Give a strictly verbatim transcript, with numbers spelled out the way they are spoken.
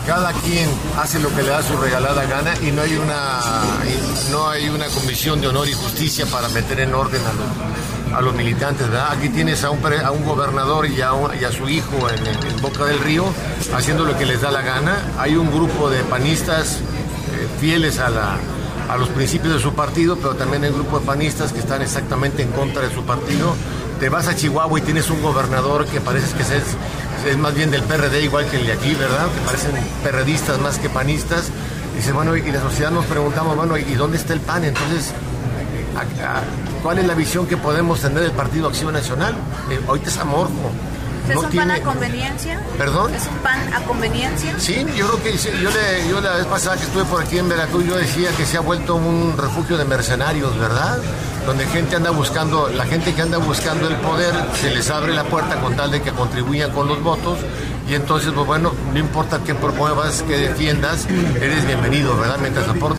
Cada quien hace lo que le da su regalada gana y no hay una no hay una comisión de honor y justicia para meter en orden a los, a los militantes, ¿verdad? Aquí tienes a un, a un gobernador y a, un, y a su hijo en, en Boca del Río haciendo lo que les da la gana. Hay un grupo de panistas eh, fieles a la a los principios de su partido, pero también hay un grupo de panistas que están exactamente en contra de su partido. Te vas a Chihuahua y tienes un gobernador que parece que es, es más bien del P R D, igual que el de aquí, ¿verdad? Que parecen perredistas más que panistas. Dice, bueno, y la sociedad nos preguntamos, bueno, ¿y dónde está el P A N? Entonces, ¿a, a, ¿cuál es la visión que podemos tener del Partido Acción Nacional? Eh, ahorita es amorfo. ¿Es no un tiene... pan a conveniencia? ¿Perdón? ¿Es un pan a conveniencia? Sí, yo creo que sí, yo, le, yo la vez pasada que estuve por aquí en Veracruz, yo decía que se ha vuelto un refugio de mercenarios, ¿verdad? Donde gente anda buscando, la gente que anda buscando el poder, se les abre la puerta con tal de que contribuyan con los votos, y entonces, pues bueno, no importa qué promuevas, qué defiendas, eres bienvenido, ¿verdad? Mientras aportes